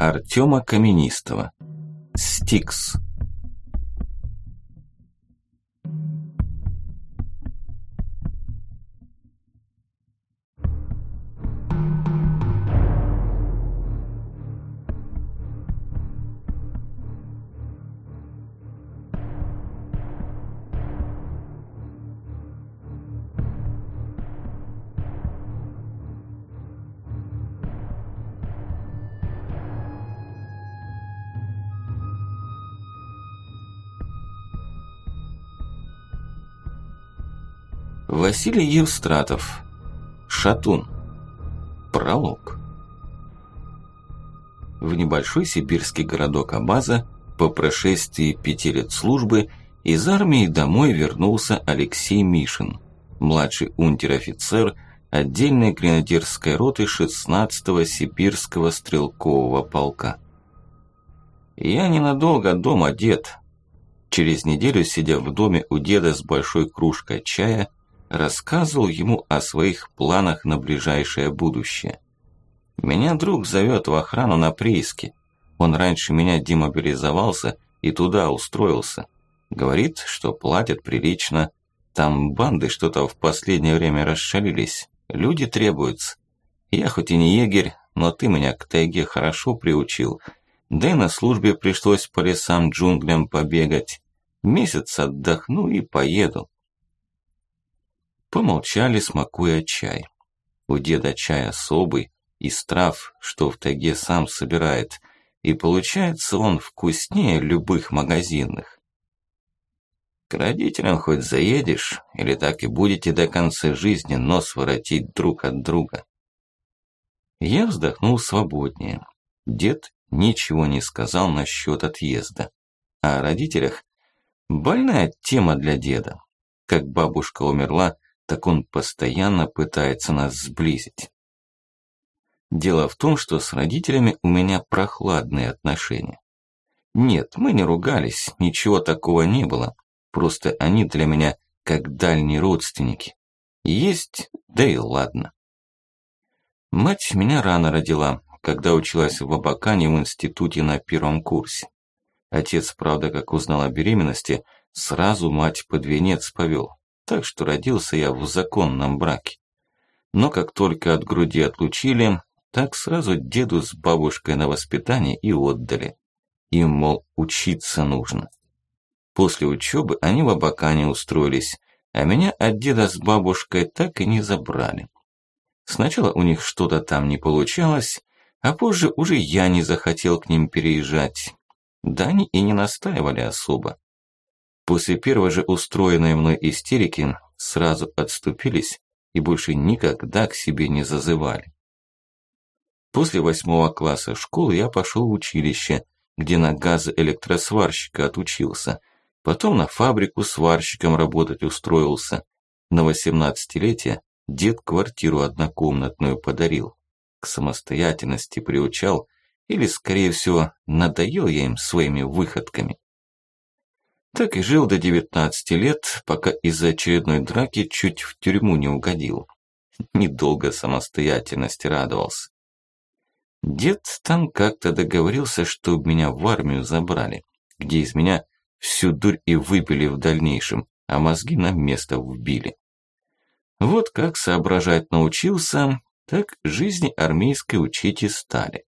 Артема Каменистого. Стикс. Василий Евстратов. Шатун. Пролог. В небольшой сибирский городок Абаза по прошествии 5 лет службы из армии домой вернулся Алексей Мишин, младший унтер-офицер отдельной гренадерской роты 16-го сибирского стрелкового полка. «Я ненадолго дома, дед». Через неделю, сидя в доме у деда с большой кружкой чая, рассказывал ему о своих планах на ближайшее будущее. «Меня друг зовет в охрану на прииске. Он раньше меня демобилизовался и туда устроился. Говорит, что платят прилично. Там банды что-то в последнее время расшалились. Люди требуются. Я хоть и не егерь, но ты меня к тайге хорошо приучил. Да и на службе пришлось по лесам, джунглям побегать. Месяц отдохну и поеду». Помолчали, смакуя чай. У деда чай особый, из трав, что в тайге сам собирает, и получается он вкуснее любых магазинных. «К родителям хоть заедешь, или так и будете до конца жизни нос воротить друг от друга?» Я вздохнул свободнее. Дед ничего не сказал насчет отъезда. А о родителях больная тема для деда. Как бабушка умерла, так он постоянно пытается нас сблизить. Дело в том, что с родителями у меня прохладные отношения. Нет, мы не ругались, ничего такого не было. Просто они для меня как дальние родственники. Есть, да и ладно. Мать меня рано родила, когда училась в Абакане в институте на 1-м курсе. Отец, правда, как узнал о беременности, сразу мать под венец повел. Так что родился я в законном браке. Но как только от груди отлучили, так сразу деду с бабушкой на воспитание и отдали. Им, мол, учиться нужно. После учебы они в Абакане устроились, а меня от деда с бабушкой так и не забрали. Сначала у них что-то там не получалось, а позже уже я не захотел к ним переезжать. Да они и не настаивали особо. После первой же устроенной мной истерики сразу отступились и больше никогда к себе не зазывали. После 8 класса школы я пошел в училище, где на газоэлектросварщика отучился, потом на фабрику сварщиком работать устроился. На 18-летие дед квартиру однокомнатную подарил, к самостоятельности приучал, или, скорее всего, надоел я им своими выходками. Так и жил до 19 лет, пока из-за очередной драки чуть в тюрьму не угодил. Недолго самостоятельности радовался. Дед там как-то договорился, чтобы меня в армию забрали, где из меня всю дурь и выбили в дальнейшем, а мозги на место вбили. Вот как соображать научился, так жизни армейской учить и стали.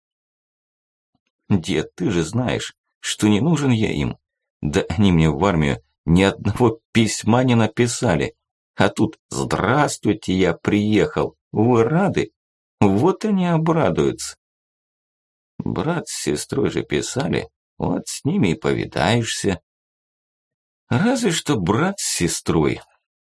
Дед, ты же знаешь, что не нужен я им. Да они мне в армию ни одного письма не написали. А тут «Здравствуйте, я приехал. Вы рады?» Вот они обрадуются. Брат с сестрой же писали, вот с ними и повидаешься. Разве что брат с сестрой.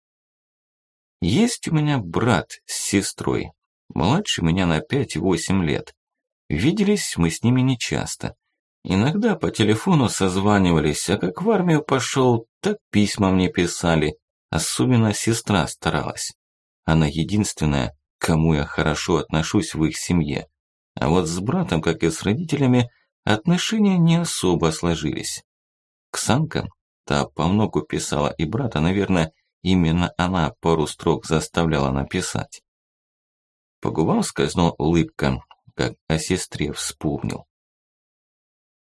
Есть у меня брат с сестрой, младше меня на 5-8 лет. Виделись мы с ними нечасто. Иногда по телефону созванивались, а как в армию пошел, так письма мне писали. Особенно сестра старалась. Она единственная, к кому я хорошо отношусь в их семье. А вот с братом, как и с родителями, отношения не особо сложились. Ксанка, та по многу писала, и брата, наверное, именно она пару строк заставляла написать. По губам скользнула улыбка, как о сестре вспомнил.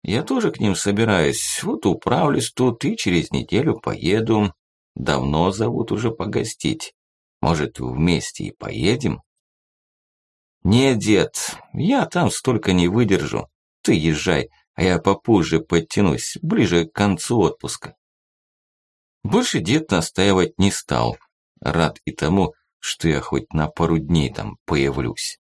Я тоже к ним собираюсь, вот управлюсь тут и через неделю поеду. Давно зовут уже погостить. Может, вместе и поедем? Не, дед, я там столько не выдержу. Ты езжай, а я попозже подтянусь, ближе к концу отпуска. Больше дед настаивать не стал, рад и тому, что я хоть на пару дней там появлюсь.